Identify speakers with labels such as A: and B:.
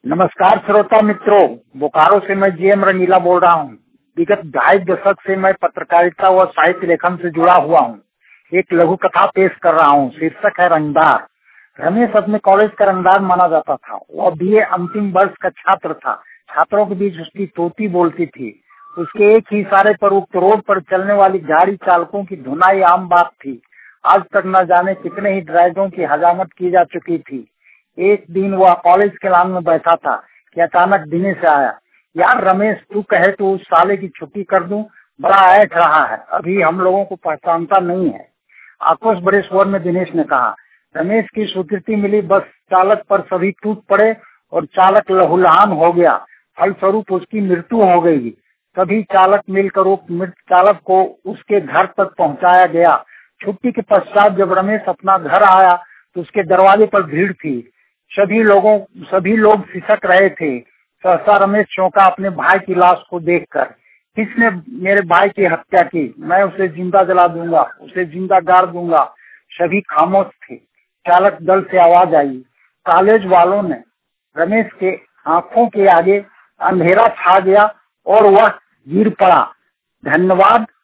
A: नमस्कार श्रोता मित्रों, बोकारो से मैं जीएम रंगीला बोल रहा हूँ। विगत 2.5 दशक से मैं पत्रकारिता व साहित्य लेखन से जुड़ा हुआ हूँ। एक लघु कथा पेश कर रहा हूँ। शीर्षक है रंगदार। रमेश अपने कॉलेज का रंगदार माना जाता था। वह बीए अंतिम वर्ष का छात्र था। छात्रों के बीच उसकी तोती बोलती थी। उसके एक ही इशारे पर उक्त रोड पर चलने वाली गाड़ी चालकों की धुनाई आम बात थी। आज तक न जाने कितने ही ड्राइवरों की हजामत की जा चुकी थी। एक दिन वह कॉलेज के लॉन में बैठा था कि अचानक दिनेश आया। यार रमेश, तू कहे तो उस साले की छुट्टी कर दूं, बड़ा ऐठ रहा है, अभी हम लोगों को पहचानता नहीं है। आक्रोश भरे स्वर में दिनेश ने कहा। रमेश की स्वीकृति मिली, बस चालक पर सभी टूट पड़े और चालक लहूलुहान हो गया। फलस्वरूप उसकी मृत्यु हो गई। सभी चालक मिलकर मृत चालक को उसके घर तक पहुंचाया गया। छुट्टी के पश्चात जब रमेश अपना घर आया तो उसके दरवाजे पर भीड़ थी। सभी लोग सिसक रहे थे। सहसा रमेश चौंका अपने भाई की लाश को देखकर। किसने मेरे भाई की हत्या की? मैं उसे जिंदा जला दूंगा, उसे जिंदा गाड़ दूंगा। सभी खामोश थे। चालक दल से आवाज आई। कॉलेज वालों ने। रमेश के आंखों के आगे अंधेरा छा गया और वह गिर पड़ा। धन्यवाद।